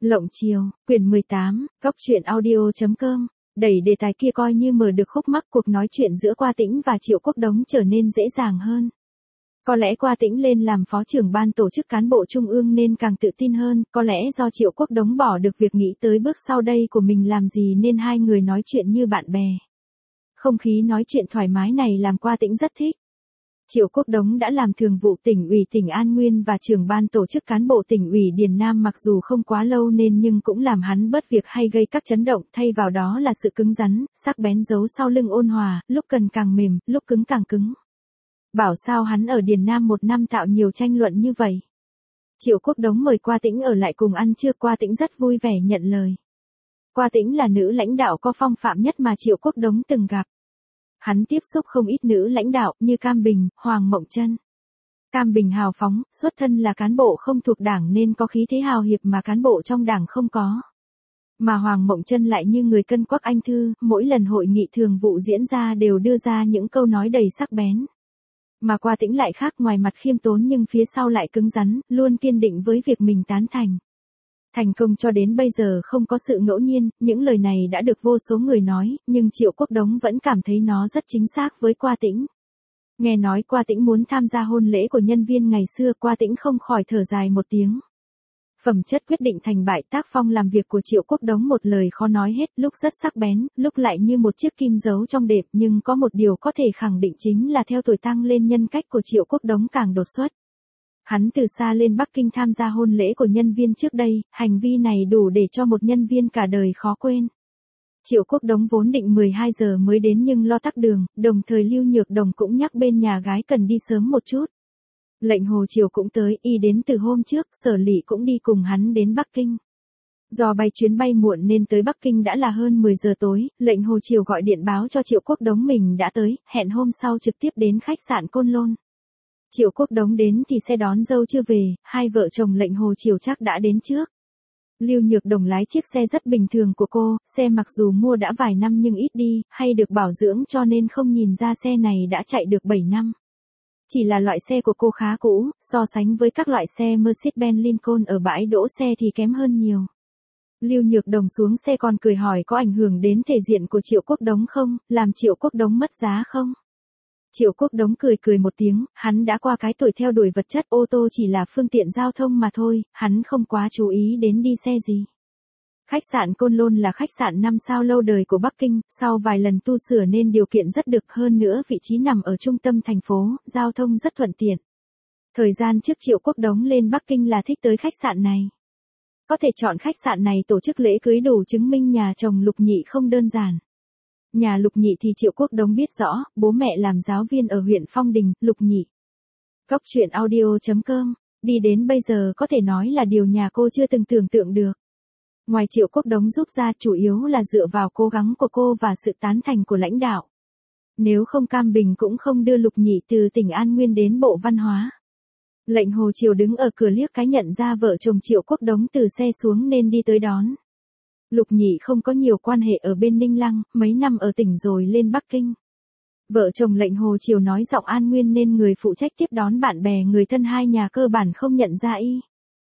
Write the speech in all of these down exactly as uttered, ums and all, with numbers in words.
Lộng Chiều, quyển mười tám, góc truyện audio.com, đẩy đề tài kia coi như mở được khúc mắc cuộc nói chuyện giữa Qua Tĩnh và Triệu Quốc Đống trở nên dễ dàng hơn. Có lẽ Qua Tĩnh lên làm phó trưởng ban tổ chức cán bộ trung ương nên càng tự tin hơn, có lẽ do Triệu Quốc Đống bỏ được việc nghĩ tới bước sau đây của mình làm gì nên hai người nói chuyện như bạn bè. Không khí nói chuyện thoải mái này làm Qua Tĩnh rất thích. Triệu Quốc Đống đã làm thường vụ tỉnh ủy tỉnh An Nguyên và trưởng ban tổ chức cán bộ tỉnh ủy Điền Nam, mặc dù không quá lâu nên nhưng cũng làm hắn bớt việc hay gây các chấn động, thay vào đó là sự cứng rắn, sắc bén giấu sau lưng ôn hòa, lúc cần càng mềm, lúc cứng càng cứng. Bảo sao hắn ở Điền Nam một năm tạo nhiều tranh luận như vậy. Triệu Quốc Đống mời Qua Tĩnh ở lại cùng ăn trưa, Qua Tĩnh rất vui vẻ nhận lời. Qua Tĩnh là nữ lãnh đạo có phong phạm nhất mà Triệu Quốc Đống từng gặp. Hắn tiếp xúc không ít nữ lãnh đạo như Cam Bình, Hoàng Mộng Trân. Cam Bình hào phóng, xuất thân là cán bộ không thuộc đảng nên có khí thế hào hiệp mà cán bộ trong đảng không có. Mà Hoàng Mộng Trân lại như người cân quắc anh thư, mỗi lần hội nghị thường vụ diễn ra đều đưa ra những câu nói đầy sắc bén. Mà Qua Tĩnh lại khác, ngoài mặt khiêm tốn nhưng phía sau lại cứng rắn, luôn kiên định với việc mình tán thành. Thành công cho đến bây giờ không có sự ngẫu nhiên, những lời này đã được vô số người nói, nhưng Triệu Quốc Đống vẫn cảm thấy nó rất chính xác với Qua Tĩnh. Nghe nói Qua Tĩnh muốn tham gia hôn lễ của nhân viên ngày xưa, Qua Tĩnh không khỏi thở dài một tiếng. Phẩm chất quyết định thành bại, tác phong làm việc của Triệu Quốc Đống một lời khó nói hết, lúc rất sắc bén, lúc lại như một chiếc kim giấu trong đệm, nhưng có một điều có thể khẳng định chính là theo tuổi tăng lên nhân cách của Triệu Quốc Đống càng đột xuất. Hắn từ xa lên Bắc Kinh tham gia hôn lễ của nhân viên trước đây, hành vi này đủ để cho một nhân viên cả đời khó quên. Triệu Quốc Đống vốn định mười hai giờ mới đến nhưng lo tắc đường, đồng thời Lưu Nhược Đồng cũng nhắc bên nhà gái cần đi sớm một chút. Lệnh Hồ Triều cũng tới, y đến từ hôm trước, Sở Lị cũng đi cùng hắn đến Bắc Kinh. Do bay chuyến bay muộn nên tới Bắc Kinh đã là hơn mười giờ tối, Lệnh Hồ Triều gọi điện báo cho Triệu Quốc Đống mình đã tới, hẹn hôm sau trực tiếp đến khách sạn Côn Lôn. Triệu Quốc Đống đến thì xe đón dâu chưa về, hai vợ chồng Lệnh Hồ Triều chắc đã đến trước. Lưu Nhược Đồng lái chiếc xe rất bình thường của cô, xe mặc dù mua đã vài năm nhưng ít đi, hay được bảo dưỡng cho nên không nhìn ra xe này đã chạy được bảy năm. Chỉ là loại xe của cô khá cũ, so sánh với các loại xe Mercedes-Benz Lincoln ở bãi đỗ xe thì kém hơn nhiều. Lưu Nhược Đồng xuống xe còn cười hỏi có ảnh hưởng đến thể diện của Triệu Quốc Đống không, làm Triệu Quốc Đống mất giá không? Triệu Quốc Đống cười cười một tiếng, hắn đã qua cái tuổi theo đuổi vật chất, ô tô chỉ là phương tiện giao thông mà thôi, hắn không quá chú ý đến đi xe gì. Khách sạn Côn Lôn là khách sạn năm sao lâu đời của Bắc Kinh, sau vài lần tu sửa nên điều kiện rất được, hơn nữa vị trí nằm ở trung tâm thành phố, giao thông rất thuận tiện. Thời gian trước Triệu Quốc Đống lên Bắc Kinh là thích tới khách sạn này. Có thể chọn khách sạn này tổ chức lễ cưới đủ chứng minh nhà chồng Lục Nhị không đơn giản. Nhà Lục Nhị thì Triệu Quốc Đống biết rõ, bố mẹ làm giáo viên ở huyện Phong Đình, Lục Nhị. Góc truyện audio.com, đi đến bây giờ có thể nói là điều nhà cô chưa từng tưởng tượng được. Ngoài Triệu Quốc Đống giúp ra chủ yếu là dựa vào cố gắng của cô và sự tán thành của lãnh đạo. Nếu không Cam Bình cũng không đưa Lục Nhị từ tỉnh An Nguyên đến Bộ Văn hóa. Lệnh Hồ Triều đứng ở cửa liếc cái nhận ra vợ chồng Triệu Quốc Đống từ xe xuống nên đi tới đón. Lục Nhị không có nhiều quan hệ ở bên Ninh Lăng, mấy năm ở tỉnh rồi lên Bắc Kinh. Vợ chồng Lệnh Hồ Triều nói giọng An Nguyên nên người phụ trách tiếp đón bạn bè người thân hai nhà cơ bản không nhận ra y.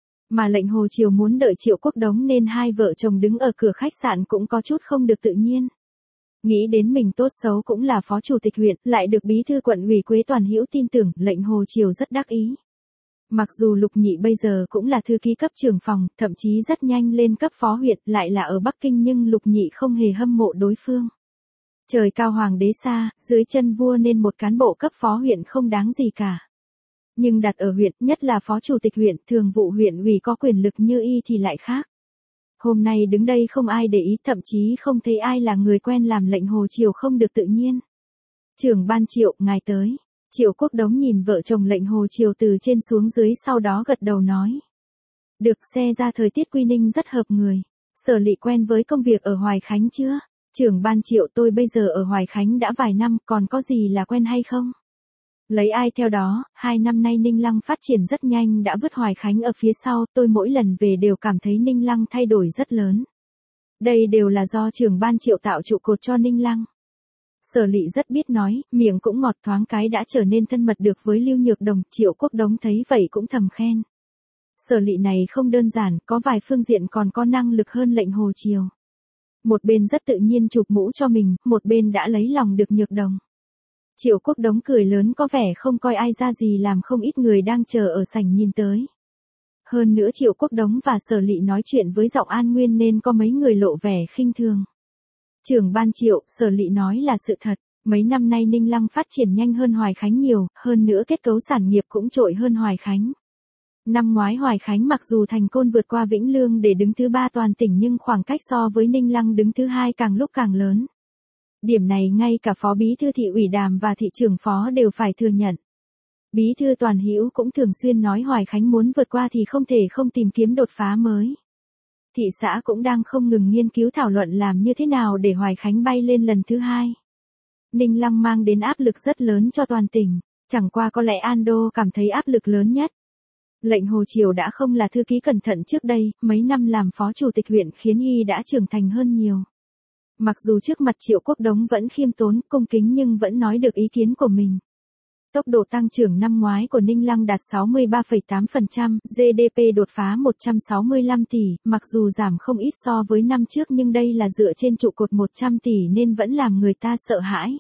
Mà Lệnh Hồ Triều muốn đợi Triệu Quốc Đống nên hai vợ chồng đứng ở cửa khách sạn cũng có chút không được tự nhiên. Nghĩ đến mình tốt xấu cũng là phó chủ tịch huyện, lại được bí thư quận ủy Quế Toàn Hữu tin tưởng, Lệnh Hồ Triều rất đắc ý. Mặc dù Lục Nhị bây giờ cũng là thư ký cấp trưởng phòng, thậm chí rất nhanh lên cấp phó huyện, lại là ở Bắc Kinh nhưng Lục Nhị không hề hâm mộ đối phương. Trời cao hoàng đế xa, dưới chân vua nên một cán bộ cấp phó huyện không đáng gì cả. Nhưng đặt ở huyện, nhất là phó chủ tịch huyện, thường vụ huyện ủy có quyền lực như y thì lại khác. Hôm nay đứng đây không ai để ý, thậm chí không thấy ai là người quen làm Lệnh Hồ Triều không được tự nhiên. Trưởng ban Triệu, ngài tới. Triệu Quốc Đống nhìn vợ chồng Lệnh Hồ Triều từ trên xuống dưới sau đó gật đầu nói. Được, xe ra thời tiết Quy Ninh rất hợp người. Sở Lị quen với công việc ở Hoài Khánh chưa? Trưởng ban Triệu, tôi bây giờ ở Hoài Khánh đã vài năm, còn có gì là quen hay không? Lấy ai theo đó, hai năm nay Ninh Lăng phát triển rất nhanh đã vứt Hoài Khánh ở phía sau, tôi mỗi lần về đều cảm thấy Ninh Lăng thay đổi rất lớn. Đây đều là do trưởng ban Triệu tạo trụ cột cho Ninh Lăng. Sở Lị rất biết nói, miệng cũng ngọt, thoáng cái đã trở nên thân mật được với Lưu Nhược Đồng, Triệu Quốc Đống thấy vậy cũng thầm khen. Sở Lị này không đơn giản, có vài phương diện còn có năng lực hơn lệnh Hồ Triều. Một bên rất tự nhiên chụp mũ cho mình, một bên đã lấy lòng được Nhược Đồng. Triệu Quốc Đống cười lớn có vẻ không coi ai ra gì, làm không ít người đang chờ ở sảnh nhìn tới. Hơn nữa Triệu Quốc Đống và Sở Lị nói chuyện với giọng An Nguyên nên có mấy người lộ vẻ khinh thường. Trưởng ban Triệu, Sở Lị nói là sự thật, mấy năm nay Ninh Lăng phát triển nhanh hơn Hoài Khánh nhiều, hơn nữa kết cấu sản nghiệp cũng trội hơn Hoài Khánh. Năm ngoái Hoài Khánh mặc dù thành công vượt qua Vĩnh Lương để đứng thứ ba toàn tỉnh nhưng khoảng cách so với Ninh Lăng đứng thứ hai càng lúc càng lớn. Điểm này ngay cả Phó Bí thư Thị ủy Đàm và Thị trưởng Phó đều phải thừa nhận. Bí thư Toàn Hữu cũng thường xuyên nói Hoài Khánh muốn vượt qua thì không thể không tìm kiếm đột phá mới. Thị xã cũng đang không ngừng nghiên cứu thảo luận làm như thế nào để Hoài Khánh bay lên lần thứ hai. Ninh Lăng mang đến áp lực rất lớn cho toàn tỉnh, chẳng qua có lẽ An Đô cảm thấy áp lực lớn nhất. Lệnh Hồ Triều đã không là thư ký cẩn thận trước đây, mấy năm làm phó chủ tịch huyện khiến y đã trưởng thành hơn nhiều. Mặc dù trước mặt Triệu Quốc Đống vẫn khiêm tốn, cung kính nhưng vẫn nói được ý kiến của mình. Tốc độ tăng trưởng năm ngoái của Ninh Lăng đạt sáu mươi ba phẩy tám phần trăm, giê đê pê đột phá một trăm sáu mươi lăm tỷ, mặc dù giảm không ít so với năm trước nhưng đây là dựa trên trụ cột một trăm tỷ nên vẫn làm người ta sợ hãi.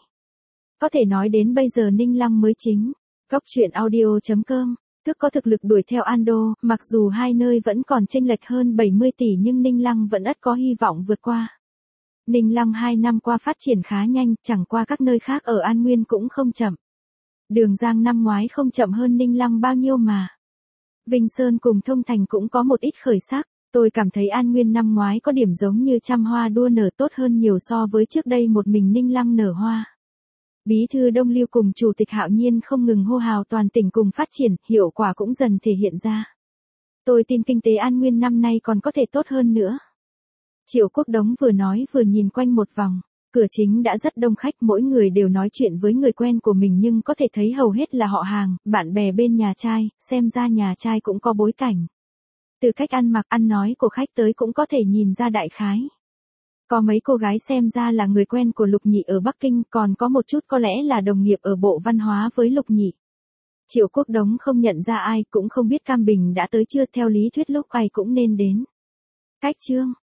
Có thể nói đến bây giờ Ninh Lăng mới chính. Góc truyện audio chấm com Tức có thực lực đuổi theo Ando, mặc dù hai nơi vẫn còn chênh lệch hơn bảy mươi tỷ nhưng Ninh Lăng vẫn ắt có hy vọng vượt qua. Ninh Lăng hai năm qua phát triển khá nhanh, chẳng qua các nơi khác ở An Nguyên cũng không chậm. Đường Giang năm ngoái không chậm hơn Ninh Lăng bao nhiêu mà. Vinh Sơn cùng Thông Thành cũng có một ít khởi sắc, tôi cảm thấy An Nguyên năm ngoái có điểm giống như trăm hoa đua nở tốt hơn nhiều so với trước đây một mình Ninh Lăng nở hoa. Bí thư Đông Lưu cùng Chủ tịch Hạo Nhiên không ngừng hô hào toàn tỉnh cùng phát triển, hiệu quả cũng dần thể hiện ra. Tôi tin kinh tế An Nguyên năm nay còn có thể tốt hơn nữa. Triệu Quốc Đống vừa nói vừa nhìn quanh một vòng, cửa chính đã rất đông khách, mỗi người đều nói chuyện với người quen của mình nhưng có thể thấy hầu hết là họ hàng, bạn bè bên nhà trai, xem ra nhà trai cũng có bối cảnh. Từ cách ăn mặc ăn nói của khách tới cũng có thể nhìn ra đại khái. Có mấy cô gái xem ra là người quen của Lục Nhị ở Bắc Kinh, còn có một chút có lẽ là đồng nghiệp ở Bộ Văn hóa với Lục Nhị. Triệu Quốc Đống không nhận ra ai, cũng không biết Cam Bình đã tới chưa, theo lý thuyết lúc ai cũng nên đến. Cách chương